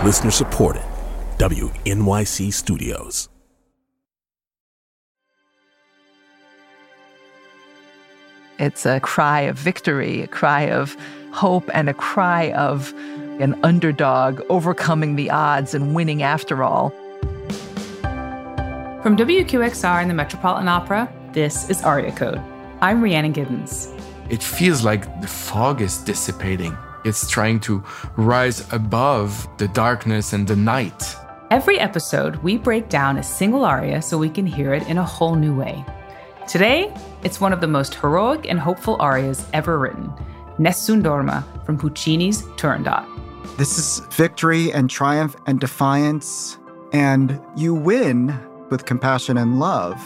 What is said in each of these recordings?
Listener supported. WNYC Studios. It's a cry of victory, a cry of hope, and a cry of an underdog overcoming the odds and winning after all. From WQXR and the Metropolitan Opera, this is Aria Code. I'm Rhiannon Giddens. It feels like the fog is dissipating. It's trying to rise above the darkness and the night. Every episode, we break down a single aria so we can hear it in a whole new way. Today, it's one of the most heroic and hopeful arias ever written, Nessun Dorma from Puccini's Turandot. This is victory and triumph and defiance, and you win with compassion and love.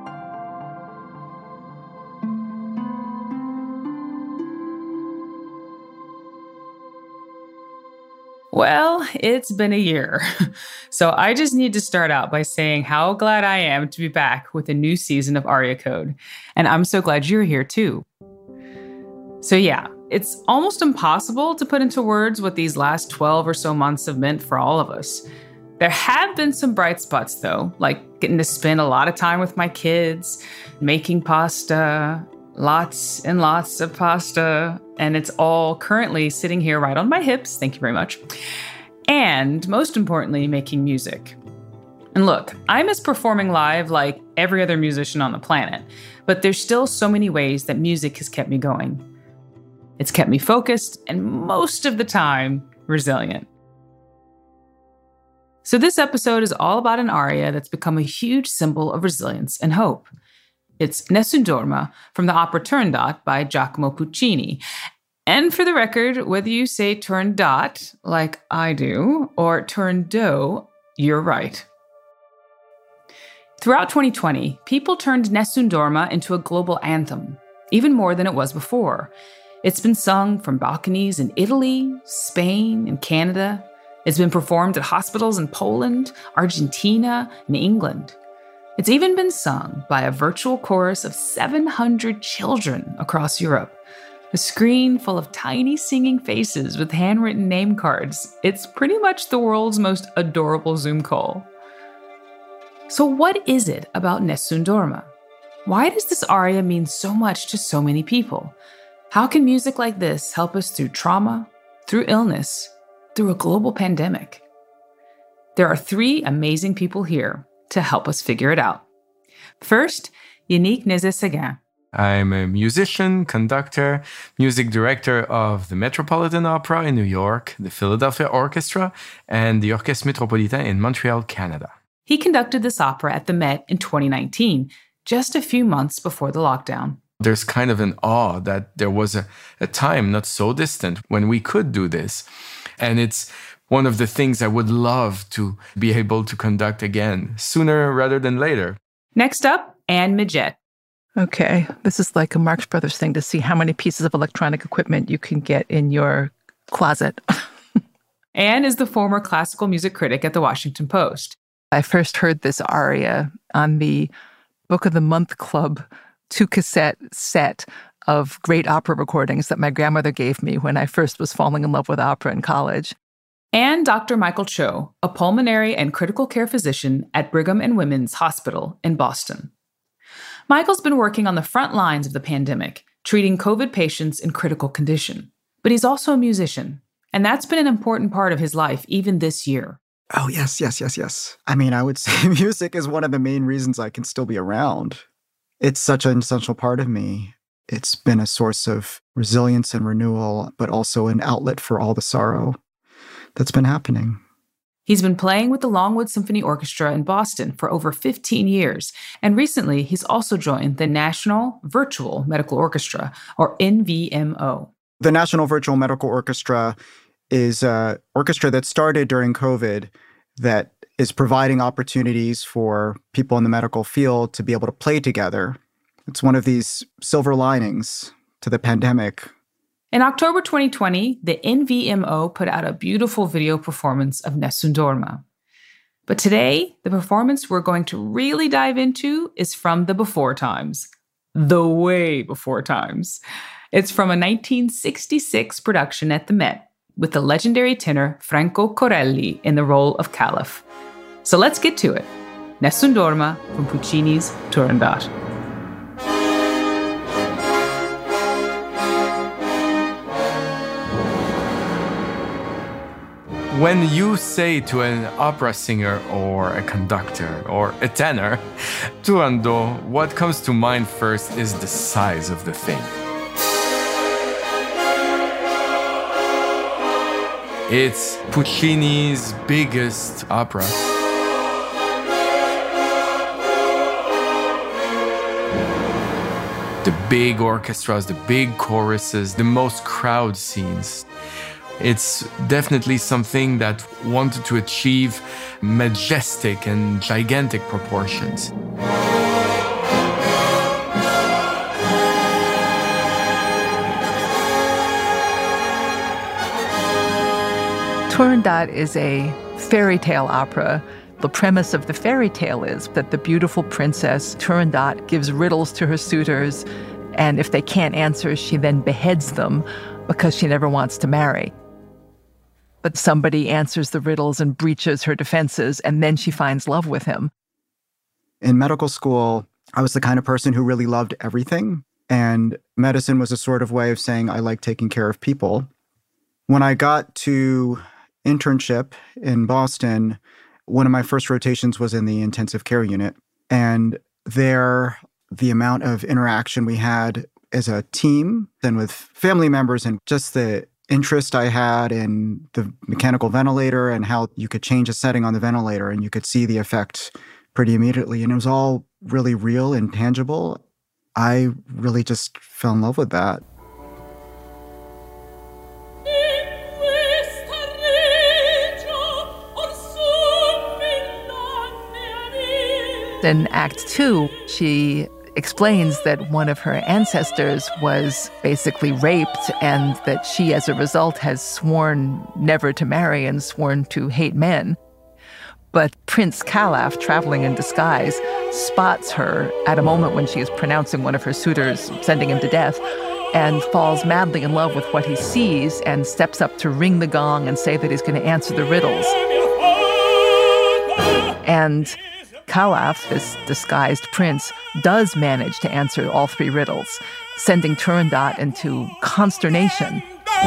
Well, it's been a year. So I just need to start out by saying how glad I am to be back with a new season of Aria Code. And I'm so glad you're here too. So yeah, it's almost impossible to put into words what these last 12 or so months have meant for all of us. There have been some bright spots though, like getting to spend a lot of time with my kids, making pasta, lots and lots of pasta, and it's all currently sitting here right on my hips, thank you very much, and most importantly, making music. And look, I miss performing live like every other musician on the planet, but there's still so many ways that music has kept me going. It's kept me focused and most of the time, resilient. So this episode is all about an aria that's become a huge symbol of resilience and hope. It's Nessun Dorma from the opera Turandot by Giacomo Puccini. And for the record, whether you say Turandot, like I do, or Turandot, you're right. Throughout 2020, people turned Nessun Dorma into a global anthem, even more than it was before. It's been sung from balconies in Italy, Spain, and Canada. It's been performed at hospitals in Poland, Argentina, and England. It's even been sung by a virtual chorus of 700 children across Europe. A screen full of tiny singing faces with handwritten name cards. It's pretty much the world's most adorable Zoom call. So what is it about Nessun Dorma? Why does this aria mean so much to so many people? How can music like this help us through trauma, through illness, through a global pandemic? There are three amazing people here to help us figure it out. First, Yannick Nézet-Séguin. I'm a musician, conductor, music director of the Metropolitan Opera in New York, the Philadelphia Orchestra, and the Orchestre Métropolitain in Montreal, Canada. He conducted this opera at the Met in 2019, just a few months before the lockdown. There's kind of an awe that there was a time not so distant when we could do this. And it's one of the things I would love to be able to conduct again, sooner rather than later. Next up, Anne Midgett. Okay, this is like a Marx Brothers thing to see how many pieces of electronic equipment you can get in your closet. Anne is the former classical music critic at the Washington Post. I first heard this aria on the Book of the Month Club 2-cassette set of great opera recordings that my grandmother gave me when I first was falling in love with opera in college. And Dr. Michael Cho, a pulmonary and critical care physician at Brigham and Women's Hospital in Boston. Michael's been working on the front lines of the pandemic, treating COVID patients in critical condition. But he's also a musician, and that's been an important part of his life even this year. Oh, yes. I mean, I would say music is one of the main reasons I can still be around. It's such an essential part of me. It's been a source of resilience and renewal, but also an outlet for all the sorrow that's been happening. He's been playing with the Longwood Symphony Orchestra in Boston for over 15 years, and recently he's also joined the National Virtual Medical Orchestra, or NVMO. The National Virtual Medical Orchestra is an orchestra that started during COVID that is providing opportunities for people in the medical field to be able to play together. It's one of these silver linings to the pandemic. In October 2020, the NVMO put out a beautiful video performance of Nessun Dorma. But today, the performance we're going to really dive into is from the before times. The way before times. It's from a 1966 production at the Met, with the legendary tenor Franco Corelli in the role of Caliph. So let's get to it. Nessun Dorma from Puccini's Turandot. When you say to an opera singer or a conductor or a tenor, Turandot, what comes to mind first is the size of the thing. It's Puccini's biggest opera. The big orchestras, the big choruses, the most crowd scenes. It's definitely something that wanted to achieve majestic and gigantic proportions. Turandot is a fairy tale opera. The premise of the fairy tale is that the beautiful princess Turandot gives riddles to her suitors, and if they can't answer, she then beheads them because she never wants to marry. But somebody answers the riddles and breaches her defenses, and then she finds love with him. In medical school, I was the kind of person who really loved everything, and medicine was a sort of way of saying I like taking care of people. When I got to internship in Boston, one of my first rotations was in the intensive care unit, and there, the amount of interaction we had as a team and with family members and just the interest I had in the mechanical ventilator and how you could change a setting on the ventilator and you could see the effect pretty immediately. And it was all really real and tangible. I really just fell in love with that. In Act 2, she explains that one of her ancestors was basically raped and that she, as a result, has sworn never to marry and sworn to hate men. But Prince Caliph, traveling in disguise, spots her at a moment when she is pronouncing one of her suitors, sending him to death, and falls madly in love with what he sees and steps up to ring the gong and say that he's going to answer the riddles. And Caliph, this disguised prince, does manage to answer all three riddles, sending Turandot into consternation.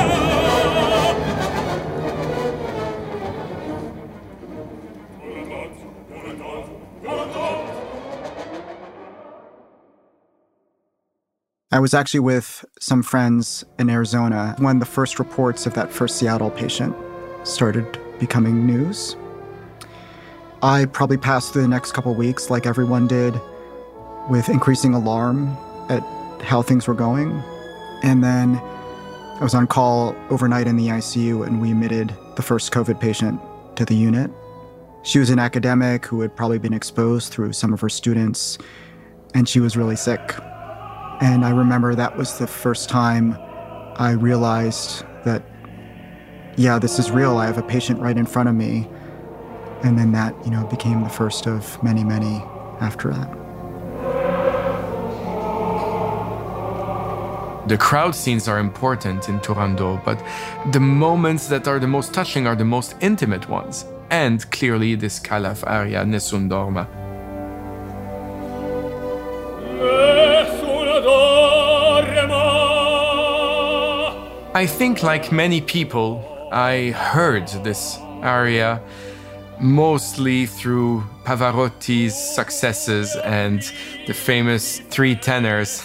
I was actually with some friends in Arizona when the first reports of that first Seattle patient started becoming news. I probably passed through the next couple of weeks, like everyone did, with increasing alarm at how things were going. And then I was on call overnight in the ICU, and we admitted the first COVID patient to the unit. She was an academic who had probably been exposed through some of her students, and she was really sick. And I remember that was the first time I realized that, yeah, this is real. I have a patient right in front of me. And then that, became the first of many, many after that. The crowd scenes are important in Turandot, but the moments that are the most touching are the most intimate ones. And clearly this Caliph aria, Nessun Dorma. I think, like many people, I heard this aria mostly through Pavarotti's successes and the famous Three Tenors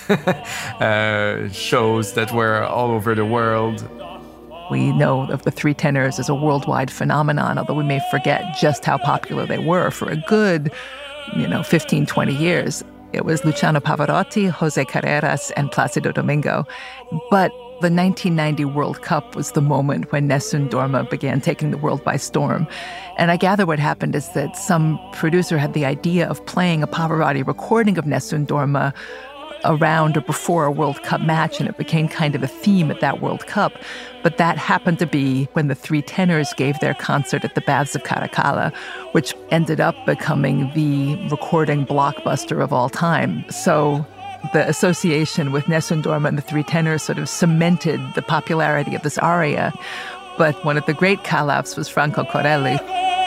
shows that were all over the world. We know of the Three Tenors as a worldwide phenomenon, although we may forget just how popular they were for a good, 15, 20 years. It was Luciano Pavarotti, Jose Carreras, and Placido Domingo. But the 1990 World Cup was the moment when Nessun Dorma began taking the world by storm. And I gather what happened is that some producer had the idea of playing a Pavarotti recording of Nessun Dorma around or before a World Cup match, and it became kind of a theme at that World Cup. But that happened to be when the Three Tenors gave their concert at the Baths of Caracalla, which ended up becoming the recording blockbuster of all time. So the association with Nessun Dorma and the Three Tenors sort of cemented the popularity of this aria. But one of the great Calafs was Franco Corelli.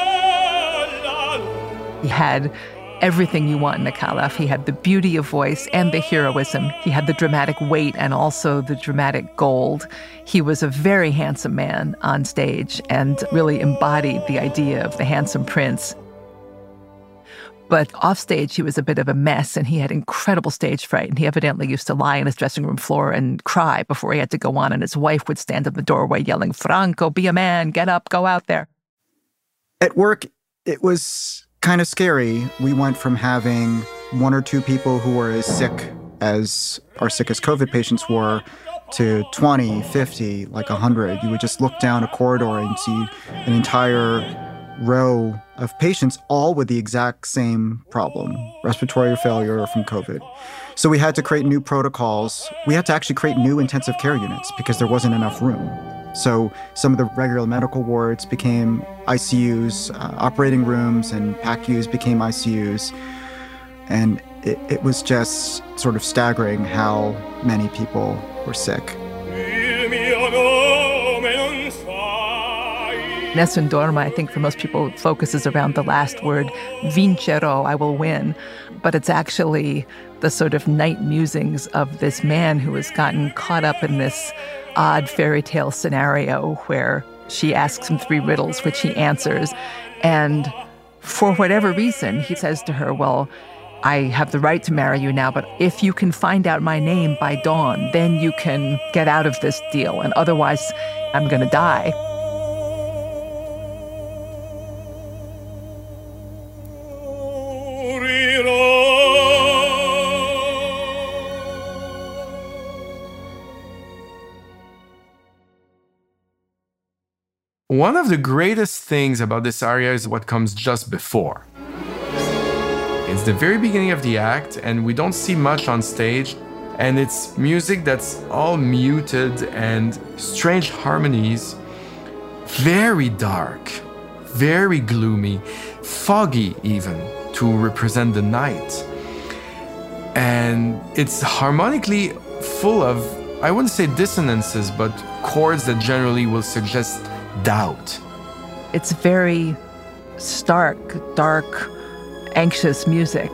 He had everything you want in a Calaf. He had the beauty of voice and the heroism. He had the dramatic weight and also the dramatic gold. He was a very handsome man on stage and really embodied the idea of the handsome prince. But offstage, he was a bit of a mess, and he had incredible stage fright. And he evidently used to lie on his dressing room floor and cry before he had to go on. And his wife would stand in the doorway yelling, "Franco, be a man, get up, go out there." At work, it was kind of scary. We went from having one or two people who were as sick as our sickest COVID patients were to 20, 50, like 100. You would just look down a corridor and see an entire row of patients, all with the exact same problem, respiratory failure from COVID. So we had to create new protocols. We had to actually create new intensive care units because there wasn't enough room. So some of the regular medical wards became ICUs, operating rooms and PACUs became ICUs. And it was just sort of staggering how many people were sick. Nessun Dorma, I think for most people, focuses around the last word, vincero, I will win. But it's actually the sort of night musings of this man who has gotten caught up in this odd fairy tale scenario where she asks him 3 riddles, which he answers. And for whatever reason, he says to her, well, I have the right to marry you now, but if you can find out my name by dawn, then you can get out of this deal. And otherwise, I'm going to die. One of the greatest things about this aria is what comes just before. It's the very beginning of the act, and we don't see much on stage, and it's music that's all muted and strange harmonies, very dark, very gloomy, foggy even, to represent the night. And it's harmonically full of, I wouldn't say dissonances, but chords that generally will suggest doubt. It's very stark, dark, anxious music.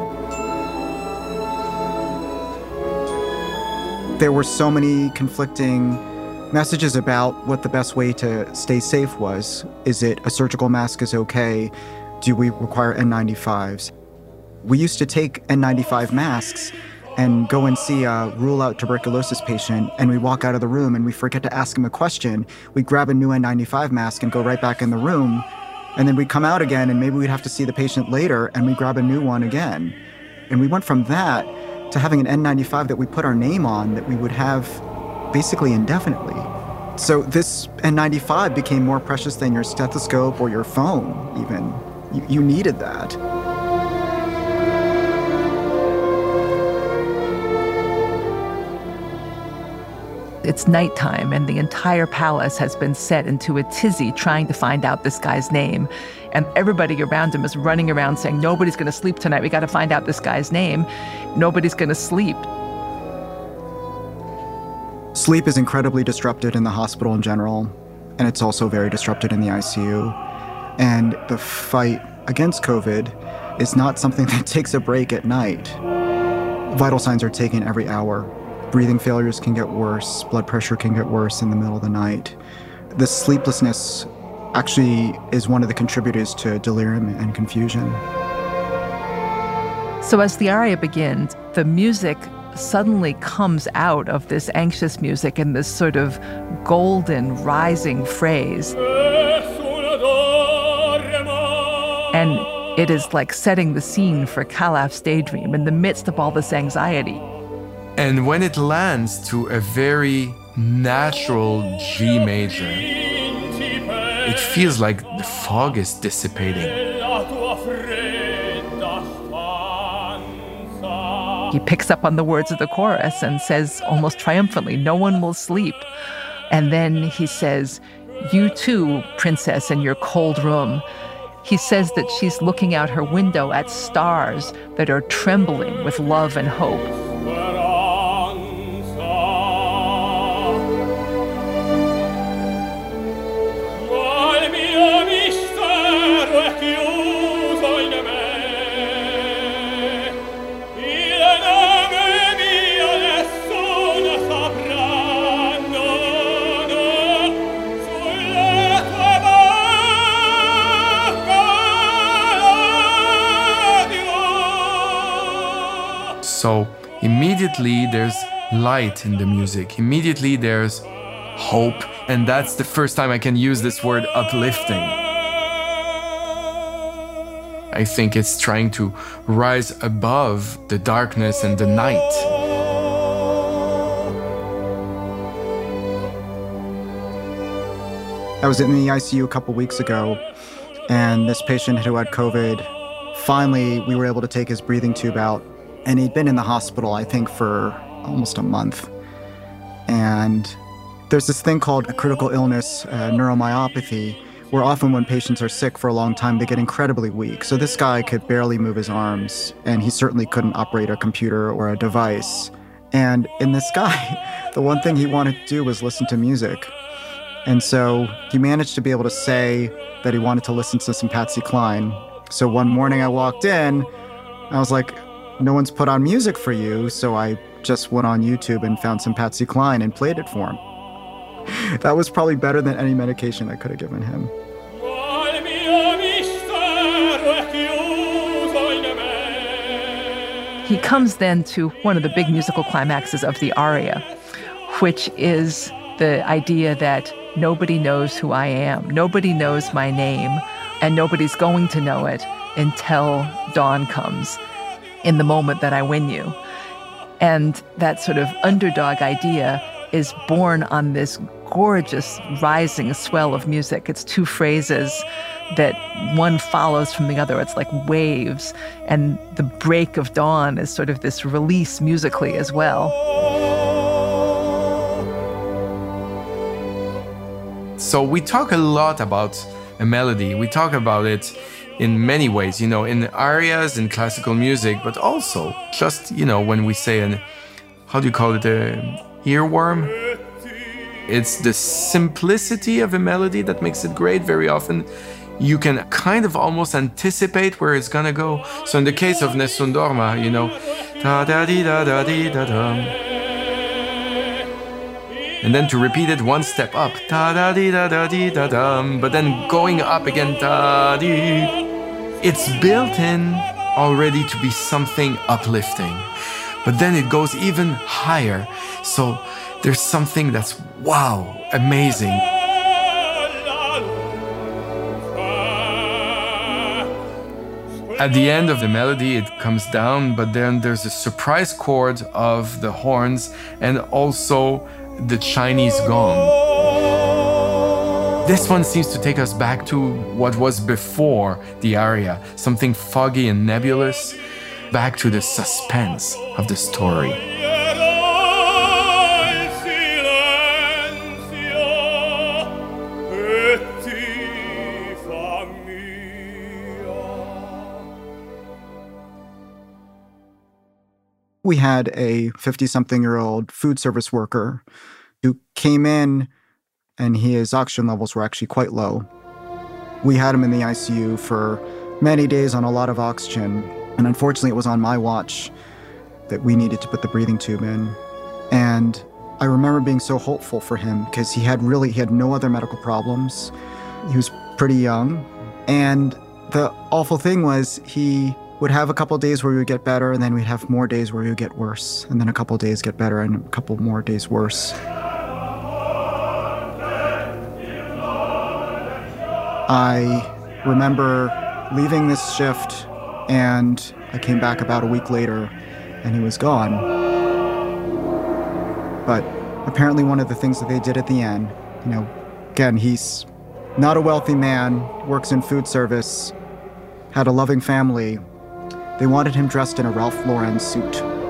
There were so many conflicting messages about what the best way to stay safe was. Is it a surgical mask is okay? Do we require N95s? We used to take N95 masks and go and see a rule-out tuberculosis patient, and we walk out of the room and we forget to ask him a question. We grab a new N95 mask and go right back in the room, and then we come out again and maybe we'd have to see the patient later and we grab a new one again. And we went from that to having an N95 that we put our name on that we would have basically indefinitely. So this N95 became more precious than your stethoscope or your phone even. You needed that. It's nighttime, and the entire palace has been set into a tizzy trying to find out this guy's name. And everybody around him is running around saying, nobody's going to sleep tonight. We got to find out this guy's name. Nobody's going to sleep. Sleep is incredibly disrupted in the hospital in general, and it's also very disrupted in the ICU. And the fight against COVID is not something that takes a break at night. Vital signs are taken every hour. Breathing failures can get worse. Blood pressure can get worse in the middle of the night. The sleeplessness actually is one of the contributors to delirium and confusion. So as the aria begins, the music suddenly comes out of this anxious music in this sort of golden rising phrase. And it is like setting the scene for Calaf's Daydream in the midst of all this anxiety. And when it lands to a very natural G major, it feels like the fog is dissipating. He picks up on the words of the chorus and says almost triumphantly, "No one will sleep." And then he says, "You too, princess, in your cold room." He says that she's looking out her window at stars that are trembling with love and hope. So immediately there's light in the music. Immediately there's hope. And that's the first time I can use this word uplifting. I think it's trying to rise above the darkness and the night. I was in the ICU a couple weeks ago, and this patient who had COVID, finally we were able to take his breathing tube out, and he'd been in the hospital, I think, for almost a month. And there's this thing called a critical illness, neuromyopathy, where often when patients are sick for a long time, they get incredibly weak. So this guy could barely move his arms, and he certainly couldn't operate a computer or a device. And in this guy, the one thing he wanted to do was listen to music. And so he managed to be able to say that he wanted to listen to some Patsy Cline. So one morning I walked in, I was like, no one's put on music for you. So I just went on YouTube and found some Patsy Cline and played it for him. That was probably better than any medication I could have given him. He comes then to one of the big musical climaxes of the aria, which is the idea that nobody knows who I am, nobody knows my name, and nobody's going to know it until dawn comes, in the moment that I win you. And that sort of underdog idea is born on this gorgeous rising swell of music. It's two phrases that one follows from the other. It's like waves. And the break of dawn is sort of this release musically as well. So we talk a lot about a melody. We talk about it in many ways, in arias, in classical music, but also just, when we say how do you call it, an earworm? It's the simplicity of a melody that makes it great. Very often you can kind of almost anticipate where it's gonna go. So in the case of Nessun Dorma, da-da-dee-da-da-dee-da-dum. And then to repeat it one step up, da-da-dee-da-da-dee-da-dum, but then going up again, da-dee. It's built in already to be something uplifting. But then it goes even higher. So there's something that's, wow, amazing. At the end of the melody, it comes down, but then there's a surprise chord of the horns and also the Chinese gong. This one seems to take us back to what was before the aria, something foggy and nebulous, back to the suspense of the story. We had a 50-something-year-old food service worker who came in and his oxygen levels were actually quite low. We had him in the ICU for many days on a lot of oxygen, and unfortunately it was on my watch that we needed to put the breathing tube in. And I remember being so hopeful for him because he had no other medical problems. He was pretty young, and the awful thing was he would have a couple days where we would get better, and then we'd have more days where we would get worse, and then a couple days get better and a couple more days worse. I remember leaving this shift, and I came back about a week later, and he was gone. But apparently one of the things that they did at the end, again, he's not a wealthy man, works in food service, had a loving family. They wanted him dressed in a Ralph Lauren suit.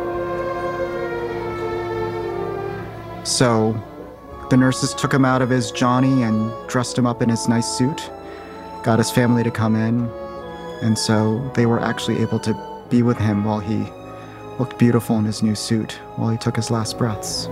So the nurses took him out of his Johnny and dressed him up in his nice suit, got his family to come in, and so they were actually able to be with him while he looked beautiful in his new suit, while he took his last breaths.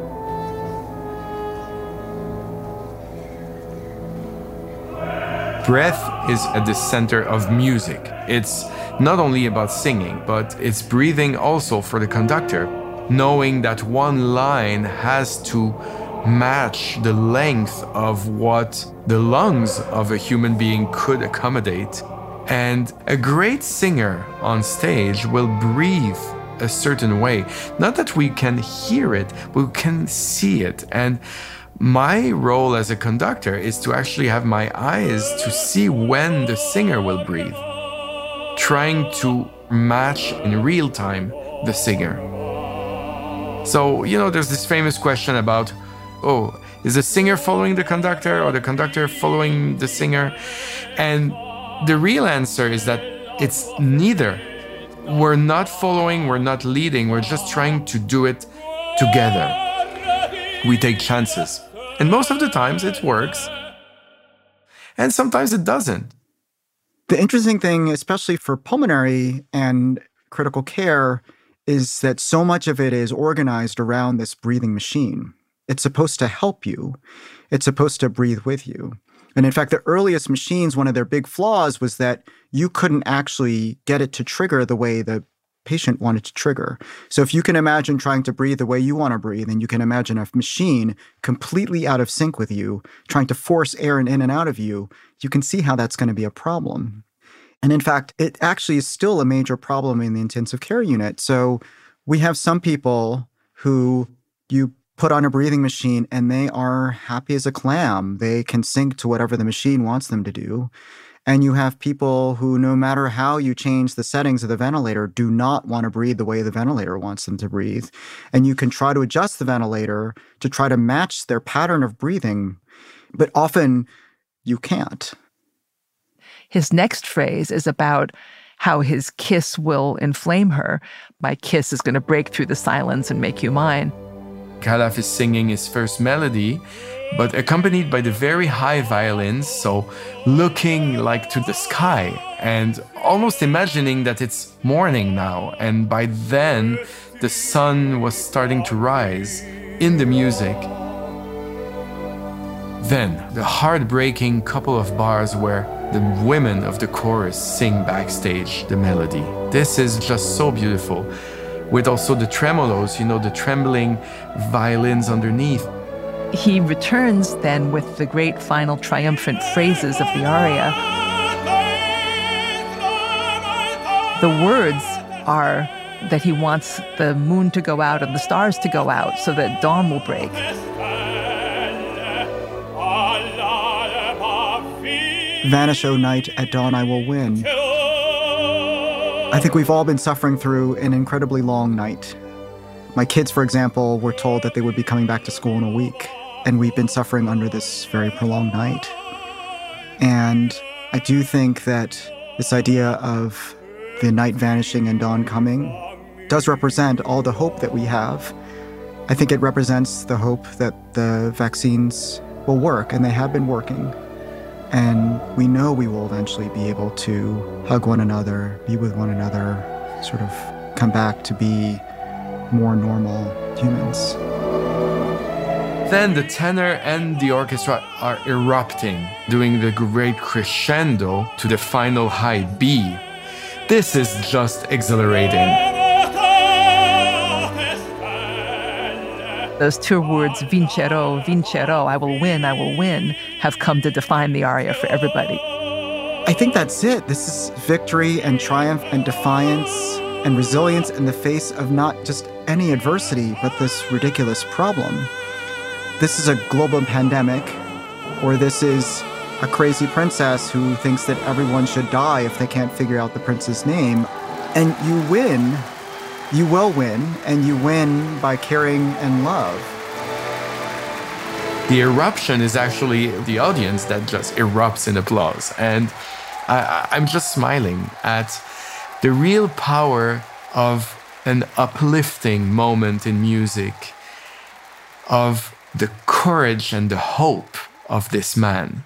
Breath is at the center of music. It's not only about singing, but it's breathing also for the conductor, knowing that one line has to match the length of what the lungs of a human being could accommodate. And a great singer on stage will breathe a certain way. Not that we can hear it, but we can see it. And my role as a conductor is to actually have my eyes to see when the singer will breathe, trying to match in real time the singer. So, there's this famous question about, is the singer following the conductor or the conductor following the singer? And the real answer is that it's neither. We're not following, we're not leading, we're just trying to do it together. We take chances. And most of the times it works. And sometimes it doesn't. The interesting thing, especially for pulmonary and critical care, is that so much of it is organized around this breathing machine. It's supposed to help you. It's supposed to breathe with you. And in fact, the earliest machines, one of their big flaws was that you couldn't actually get it to trigger the way the patient wanted to trigger. So if you can imagine trying to breathe the way you want to breathe, and you can imagine a machine completely out of sync with you, trying to force air in and out of you, you can see how that's going to be a problem. And in fact, it actually is still a major problem in the intensive care unit. So we have some people who you put on a breathing machine and they are happy as a clam. They can sync to whatever the machine wants them to do. And you have people who, no matter how you change the settings of the ventilator, do not want to breathe the way the ventilator wants them to breathe. And you can try to adjust the ventilator to try to match their pattern of breathing, but often you can't. His next phrase is about how his kiss will inflame her. My kiss is going to break through the silence and make you mine. Khalaf is singing his first melody, but accompanied by the very high violins, so looking like to the sky and almost imagining that it's morning now. And by then, the sun was starting to rise in the music. Then, the heartbreaking couple of bars where the women of the chorus sing backstage the melody. This is just so beautiful. With also the tremolos, the trembling violins underneath. He returns then with the great final triumphant phrases of the aria. The words are that he wants the moon to go out and the stars to go out so that dawn will break. Vanish, O night, at dawn I will win. I think we've all been suffering through an incredibly long night. My kids, for example, were told that they would be coming back to school in a week, and we've been suffering under this very prolonged night. And I do think that this idea of the night vanishing and dawn coming does represent all the hope that we have. I think it represents the hope that the vaccines will work, and they have been working. And we know we will eventually be able to hug one another, be with one another, sort of come back to be more normal humans. Then the tenor and the orchestra are erupting, doing the great crescendo to the final high B. This is just exhilarating. Those two words, vincerò, vincerò, I will win, have come to define the aria for everybody. I think that's it. This is victory and triumph and defiance and resilience in the face of not just any adversity, but this ridiculous problem. This is a global pandemic, or this is a crazy princess who thinks that everyone should die if they can't figure out the prince's name. And you win. You will win, and you win by caring and love. The eruption is actually the audience that just erupts in applause. And I'm just smiling at the real power of an uplifting moment in music, of the courage and the hope of this man.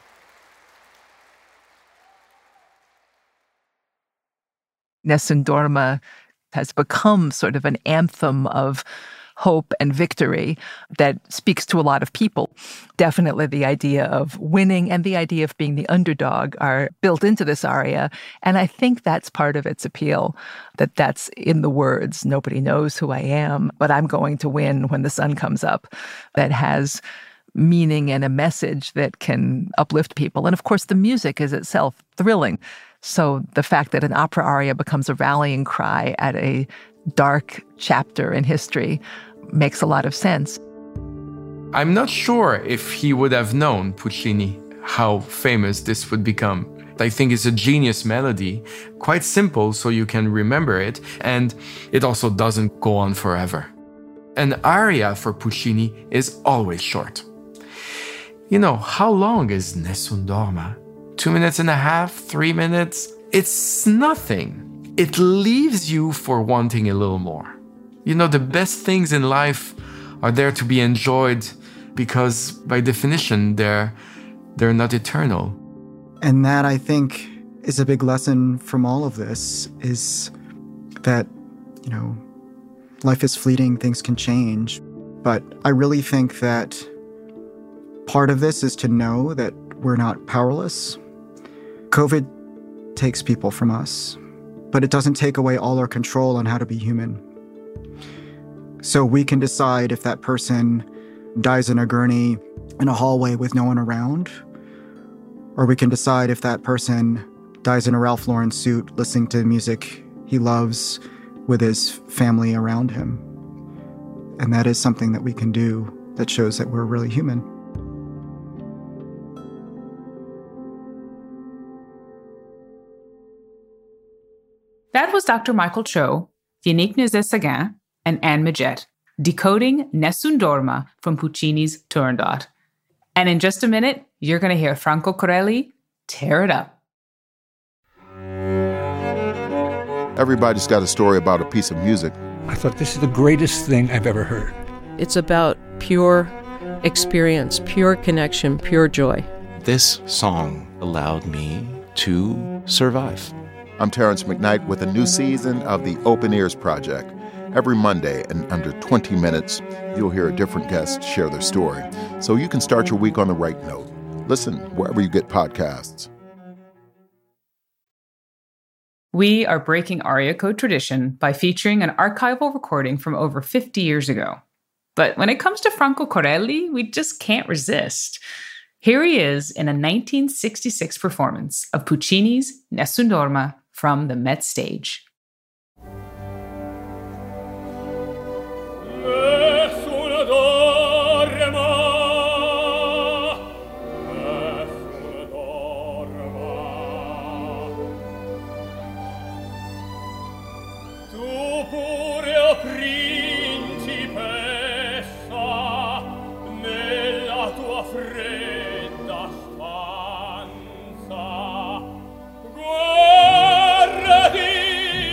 Nessun Dorma has become sort of an anthem of hope and victory that speaks to a lot of people. Definitely the idea of winning and the idea of being the underdog are built into this aria. And I think that's part of its appeal, that's in the words. Nobody knows who I am, but I'm going to win when the sun comes up. That has meaning and a message that can uplift people. And of course, the music is itself thrilling. So the fact that an opera aria becomes a rallying cry at a dark chapter in history makes a lot of sense. I'm not sure if he would have known, Puccini, how famous this would become. I think it's a genius melody, quite simple so you can remember it, and it also doesn't go on forever. An aria for Puccini is always short. You know, how long is Nessun Dorma? 2.5 minutes, 3 minutes? It's nothing. It leaves you for wanting a little more. You know, the best things in life are there to be enjoyed because by definition, they're not eternal. And that, I think, is a big lesson from all of this, is that, you know, life is fleeting, things can change. But I really think that part of this is to know that we're not powerless. COVID takes people from us, but it doesn't take away all our control on how to be human. So we can decide if that person dies in a gurney in a hallway with no one around, or we can decide if that person dies in a Ralph Lauren suit listening to music he loves with his family around him. And that is something that we can do that shows that we're really human. That was Dr. Michael Cho, Yannick Nézet-Séguin, and Anne Midgette, decoding Nessun Dorma from Puccini's Turandot. And in just a minute, you're going to hear Franco Corelli tear it up. Everybody's got a story about a piece of music. I thought, this is the greatest thing I've ever heard. It's about pure experience, pure connection, pure joy. This song allowed me to survive. I'm Terrence McKnight with a new season of the Open Ears Project. Every Monday, in under 20 minutes, you'll hear a different guest share their story, so you can start your week on the right note. Listen wherever you get podcasts. We are breaking Aria Code tradition by featuring an archival recording from over 50 years ago. But when it comes to Franco Corelli, we just can't resist. Here he is in a 1966 performance of Puccini's Nessun Dorma from the Met Stage. Guarda di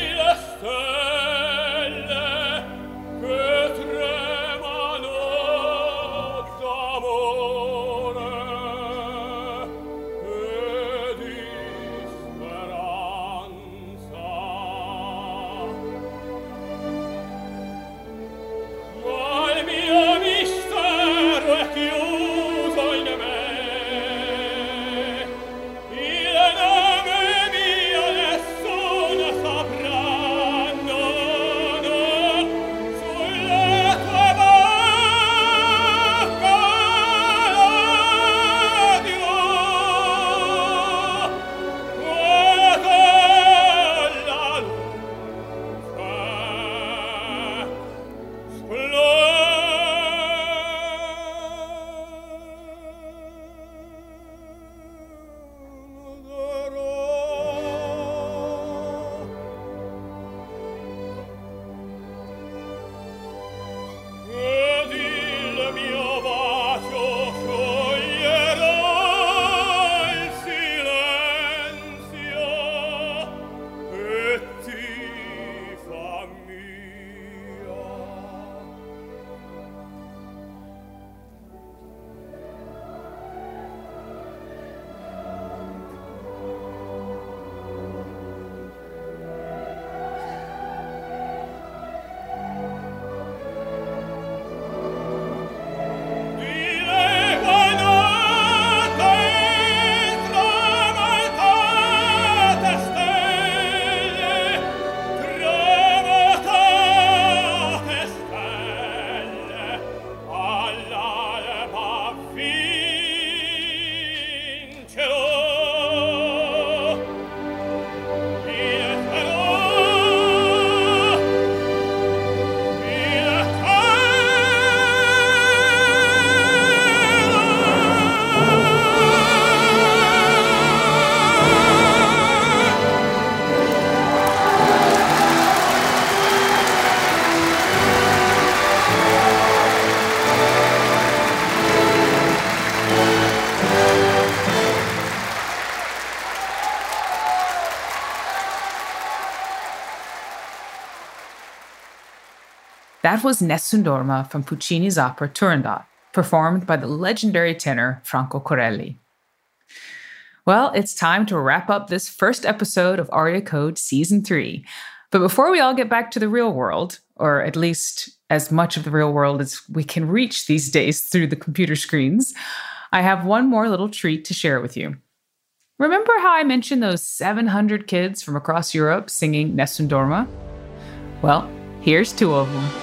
That was Nessun Dorma from Puccini's opera Turandot, performed by the legendary tenor Franco Corelli. Well, it's time to wrap up this first episode of Aria Code Season 3. But before we all get back to the real world, or at least as much of the real world as we can reach these days through the computer screens, I have one more little treat to share with you. Remember how I mentioned those 700 kids from across Europe singing Nessun Dorma? Well, here's 2 of them.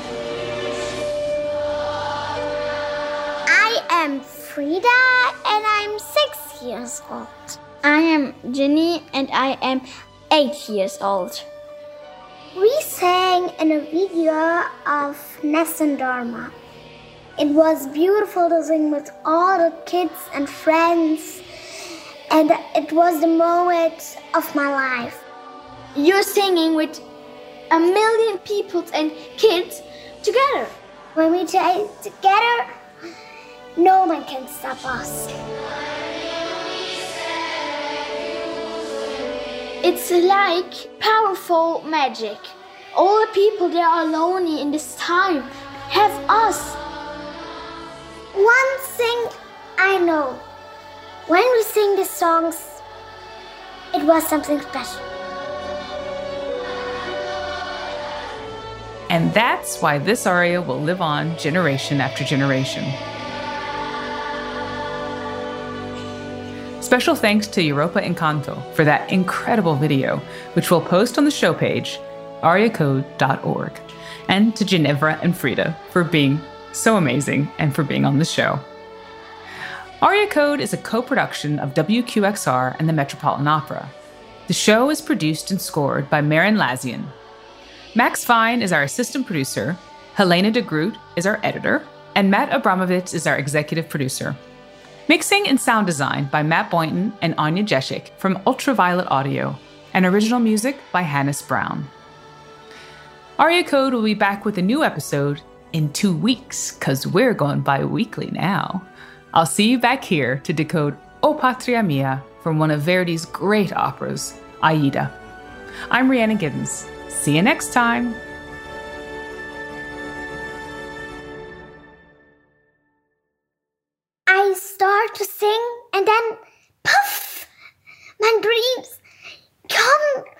I am Frida and I'm 6 years old. I am Ginny and I am 8 years old. We sang in a video of Nessun Dorma. It was beautiful to sing with all the kids and friends, and it was the moment of my life. You're singing with 1 million people and kids together. When we play together, no one can stop us. It's like powerful magic. All the people that are lonely in this time have us. One thing I know. When we sing the songs, it was something special. And that's why this aria will live on generation after generation. Special thanks to Europa Encanto for that incredible video, which we'll post on the show page, ariacode.org, and to Ginevra and Frida for being so amazing and for being on the show. Aria Code is a co-production of WQXR and the Metropolitan Opera. The show is produced and scored by Marin Lazian. Max Fine is our assistant producer, Helena de Groot is our editor, and Matt Abramovitz is our executive producer. Mixing and sound design by Matt Boynton and Anya Jeshik from Ultraviolet Audio, and original music by Hannes Brown. Aria Code will be back with a new episode in 2 weeks, because we're going bi-weekly now. I'll see you back here to decode O Patria Mia from one of Verdi's great operas, Aida. I'm Rhiannon Giddens. See you next time. I start to sing and then, puff, my dreams come